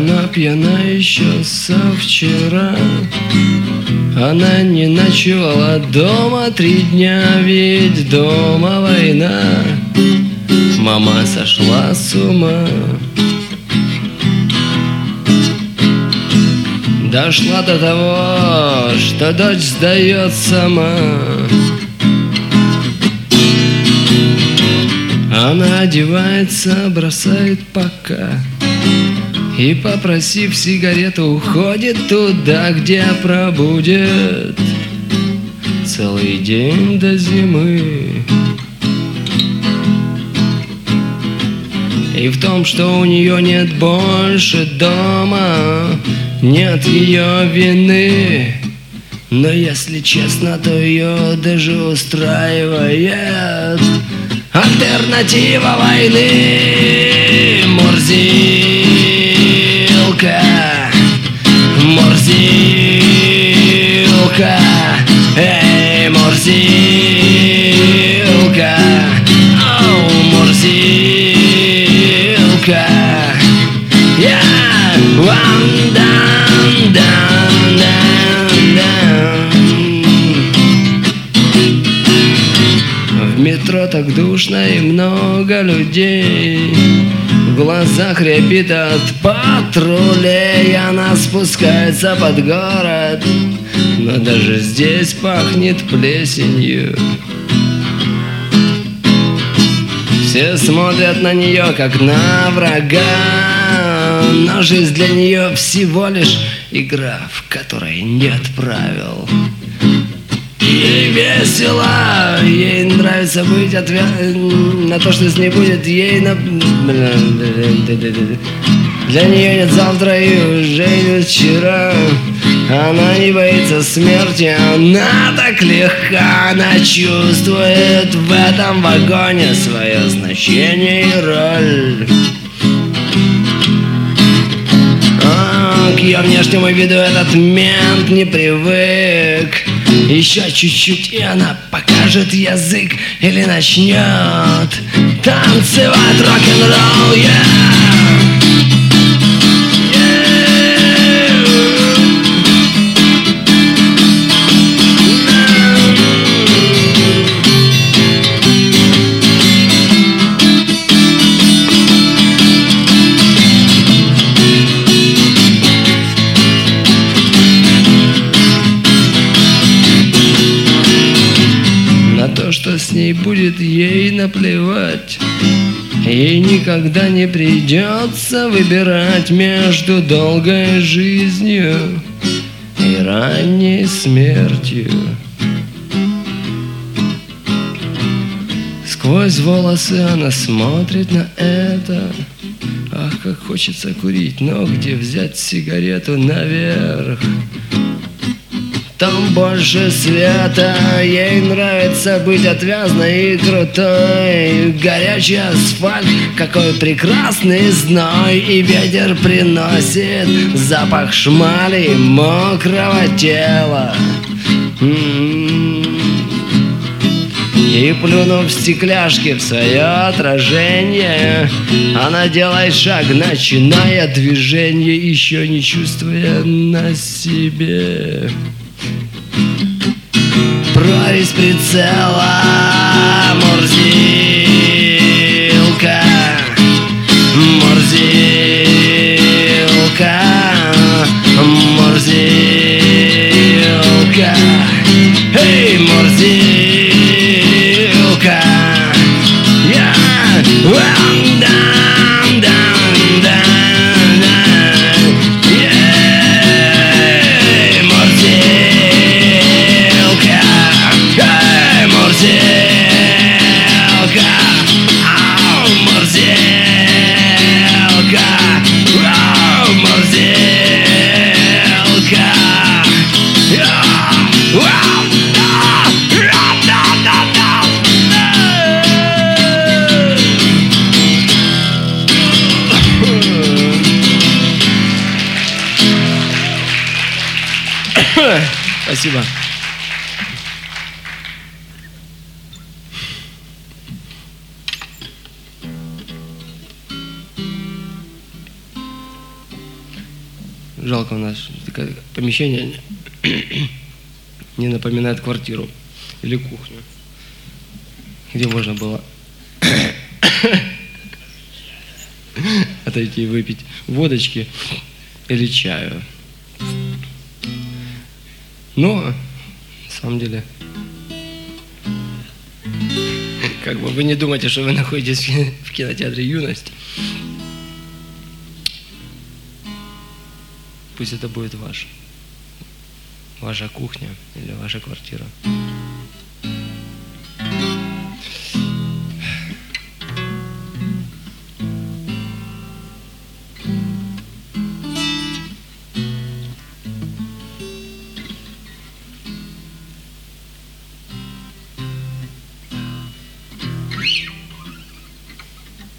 Она пьяна еще со вчера. Она не ночевала дома 3 дня, ведь дома война. Мама сошла с ума. Дошла до того, что дочь сдает сама. Она одевается, бросает пока и, попросив сигарету, уходит туда, где пробудет целый день до зимы. И в том, что у нее нет больше дома, нет ее вины. Но если честно, то ее даже устраивает альтернатива войны. Мурзилка, Мурзилка, эй, Мурзилка, оу, Мурзилка, yeah, one down, down, down, down. В метро так душно и много людей, в глазах рябит от патрулей. Она спускается под город, но даже здесь пахнет плесенью. Все смотрят на нее, как на врага, но жизнь для нее всего лишь игра, в которой нет правил. Ей весело, ей нравится быть на то, что с ней будет. Ей для нее нет завтра и уже нет вчера. Она не боится смерти, она так легка. Она чувствует в этом вагоне свое значение и роль. К ее внешнему виду этот мент не привык. Еще чуть-чуть, и она покажет язык или начнет танцевать рок-н-ролл, yeah! Что с ней будет, ей наплевать. Ей никогда не придется выбирать между долгой жизнью и ранней смертью. Сквозь волосы она смотрит на это. Ах, как хочется курить, но где взять сигарету наверх? Там больше света. Ей нравится быть отвязной и крутой. Горячий асфальт, какой прекрасный зной. И ветер приносит запах шмали и мокрого тела. И плюнув в стекляшки в свое отражение, она делает шаг, начиная движение, еще не чувствуя на себе прорезь прицела. Мурзилка, Мурзилка, Мурзилка, эй, Мурзилка, yeah, well, down, down, down, down, yeah, Мурзилка, hey, Мурзилка, oh, Мурзилка, oh, Мурзилка, yeah, wow. Спасибо. жалко, у нас такое помещение не напоминает квартиру или кухню, где можно было отойти и выпить водочки или чаю. Но, на самом деле, как бы вы не думайте, что вы находитесь в кинотеатре «Юность». Пусть это будет ваша кухня или ваша квартира.